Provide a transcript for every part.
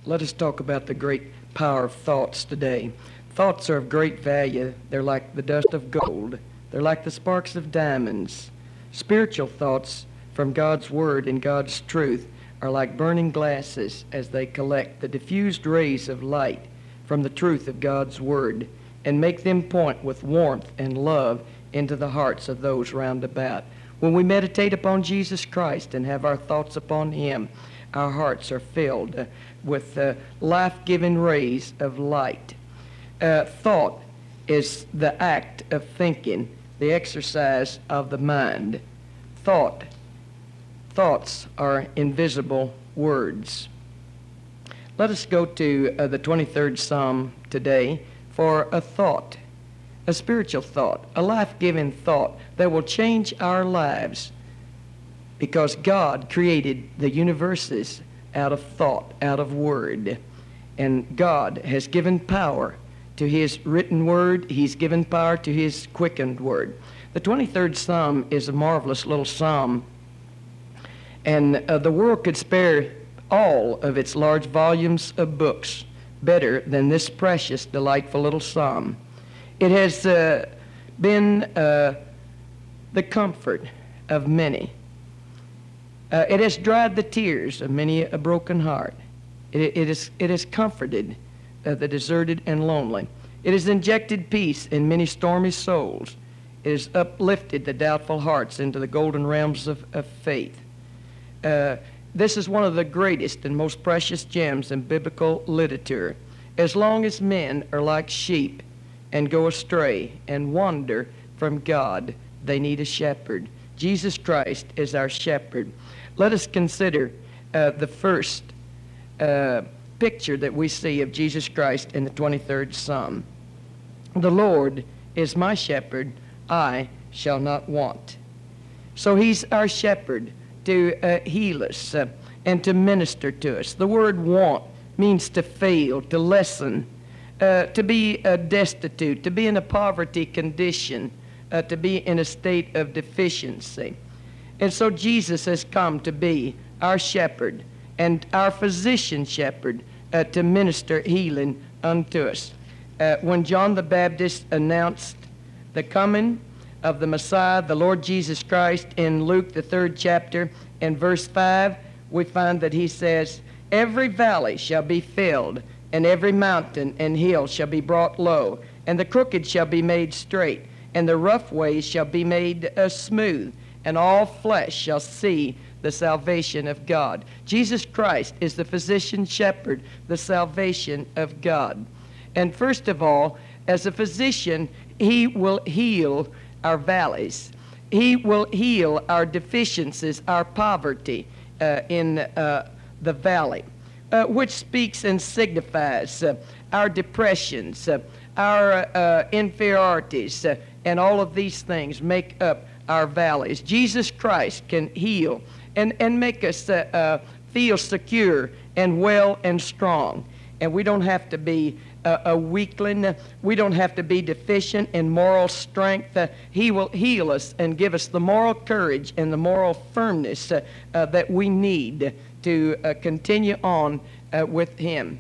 Let us talk about the great power of thoughts today. Thoughts are of great value. They're like the dust of gold. They're like the sparks of diamonds. Spiritual thoughts from God's Word and God's truth are like burning glasses as they collect the diffused rays of light from the truth of God's Word and make them point with warmth and love into the hearts of those round about. When we meditate upon Jesus Christ and have our thoughts upon Him, our hearts are filled with life-giving rays of light. Thought is the act of thinking, the exercise of the mind. Thoughts are invisible words. Let us go to the 23rd Psalm today for a thought, a spiritual thought, a life-giving thought that will change our lives, because God created the universes out of thought, out of word. And God has given power to His written word. He's given power to His quickened word. The 23rd Psalm is a marvelous little psalm. And the world could spare all of its large volumes of books better than this precious, delightful little psalm. It has been the comfort of many. It has dried the tears of many a broken heart. It has comforted the deserted and lonely. It has injected peace in many stormy souls. It has uplifted the doubtful hearts into the golden realms of faith. This is one of the greatest and most precious gems in biblical literature. As long as men are like sheep and go astray and wander from God, they need a shepherd. Jesus Christ is our shepherd. Let us consider the first picture that we see of Jesus Christ in the 23rd Psalm. The Lord is my shepherd, I shall not want. So He's our shepherd to heal us and to minister to us. The word want means to fail, to lessen, to be destitute, to be in a poverty condition, to be in a state of deficiency. And so Jesus has come to be our shepherd and our physician shepherd to minister healing unto us. When John the Baptist announced the coming of the Messiah, the Lord Jesus Christ, in Luke the 3rd chapter and verse 5, we find that he says, "Every valley shall be filled, and every mountain and hill shall be brought low, and the crooked shall be made straight, and the rough ways shall be made smooth, and all flesh shall see the salvation of God." Jesus Christ is the physician shepherd, the salvation of God. And first of all, as a physician, He will heal our valleys. He will heal our deficiencies, our poverty in the valley, which speaks and signifies our depressions, our inferiorities, and all of these things make up our valleys. Jesus Christ can heal and make us feel secure and well and strong. And we don't have to be a weakling. We don't have to be deficient in moral strength. He will heal us and give us the moral courage and the moral firmness that we need to continue on with Him.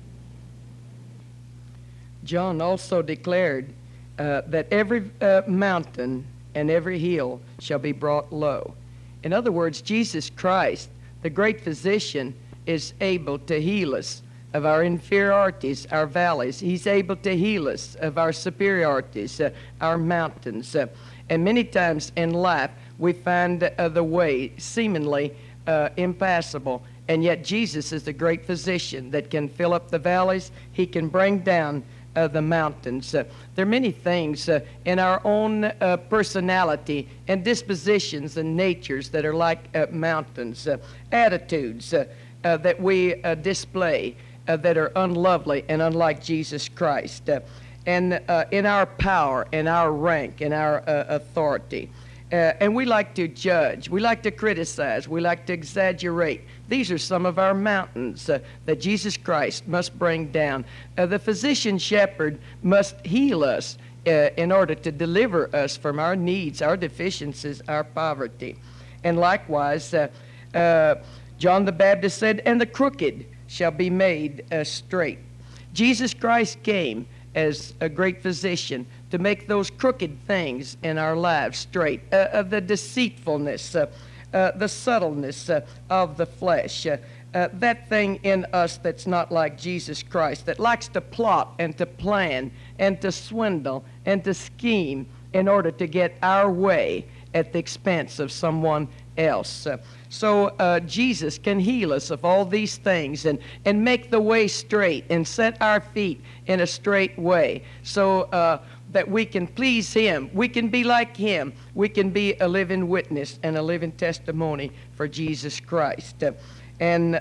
John also declared that every mountain and every hill shall be brought low. In other words, Jesus Christ, the great physician, is able to heal us of our inferiorities, our valleys. He's able to heal us of our superiorities, our mountains. And many times in life, we find the way seemingly impassable. And yet Jesus is the great physician that can fill up the valleys. He can bring down the mountains. There are many things in our own personality and dispositions and natures that are like mountains, attitudes that we display that are unlovely and unlike Jesus Christ, and in our power and our rank and our authority. And we like to judge, we like to criticize, we like to exaggerate. These are some of our mountains that Jesus Christ must bring down. The physician shepherd must heal us in order to deliver us from our needs, our deficiencies, our poverty. And likewise, John the Baptist said, "And the crooked shall be made straight. Jesus Christ came as a great physician to make those crooked things in our lives straight, the deceitfulness, the subtleness of the flesh, that thing in us that's not like Jesus Christ, that likes to plot and to plan and to swindle and to scheme in order to get our way at the expense of someone else. So Jesus can heal us of all these things and make the way straight and set our feet in a straight way so that we can please Him. We can be like Him. We can be a living witness and a living testimony for Jesus Christ. And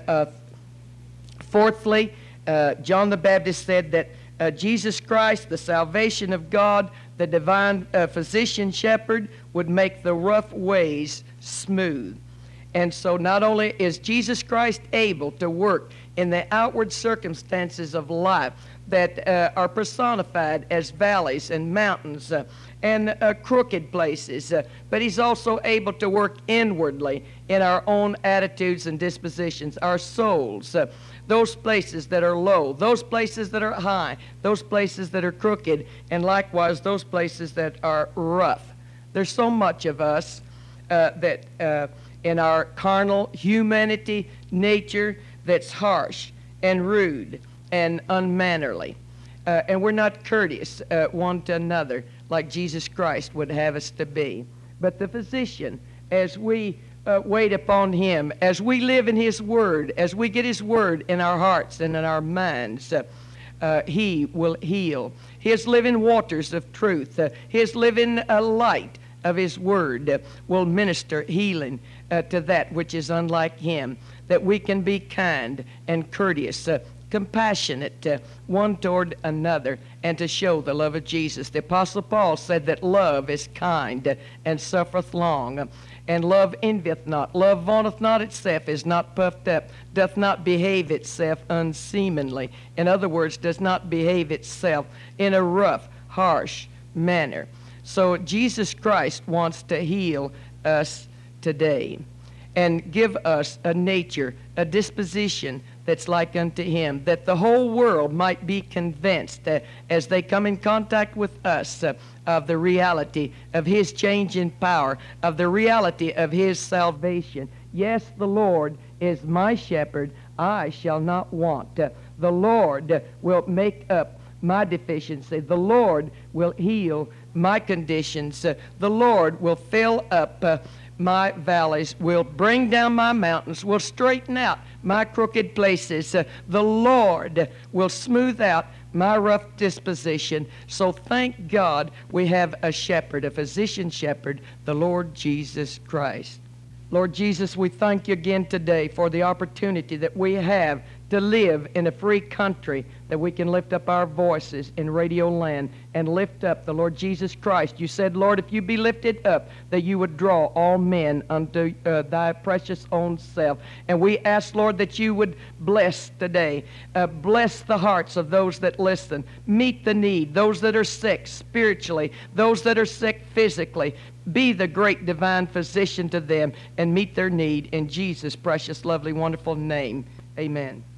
fourthly, John the Baptist said that Jesus Christ, the salvation of God, the divine physician shepherd, would make the rough ways smooth. And so not only is Jesus Christ able to work in the outward circumstances of life that are personified as valleys and mountains and crooked places, but He's also able to work inwardly in our own attitudes and dispositions, our souls, those places that are low, those places that are high, those places that are crooked, and likewise those places that are rough. There's so much of us that in our carnal humanity nature that's harsh and rude and unmannerly. And we're not courteous one to another like Jesus Christ would have us to be. But the physician, as we wait upon Him, as we live in His Word, as we get His Word in our hearts and in our minds, He will heal. His living waters of truth, His living light of His Word will minister healing to that which is unlike Him, that we can be kind and courteous, compassionate one toward another, and to show the love of Jesus. The Apostle Paul said that love is kind and suffereth long, and love envieth not. Love vaunteth not itself, is not puffed up, doth not behave itself unseemly. In other words, does not behave itself in a rough, harsh manner. So Jesus Christ wants to heal us today and give us a nature, a disposition that's like unto Him, that the whole world might be convinced as they come in contact with us of the reality of His changing power, of the reality of His salvation. Yes, the Lord is my shepherd, I shall not want. The Lord will make up my deficiency. The Lord will heal my conditions. The Lord will fill up my valleys, will bring down my mountains, will straighten out my crooked places. The Lord will smooth out my rough disposition. So thank God we have a shepherd, a physician shepherd, the Lord Jesus Christ. Lord Jesus, we thank You again today for the opportunity that we have to live in a free country, that we can lift up our voices in radio land and lift up the Lord Jesus Christ. You said, Lord, if You be lifted up, that You would draw all men unto Thy precious own self. And we ask, Lord, that You would bless today. Bless the hearts of those that listen. Meet the need, those that are sick spiritually, those that are sick physically. Be the great divine physician to them and meet their need in Jesus' precious, lovely, wonderful name. Amen.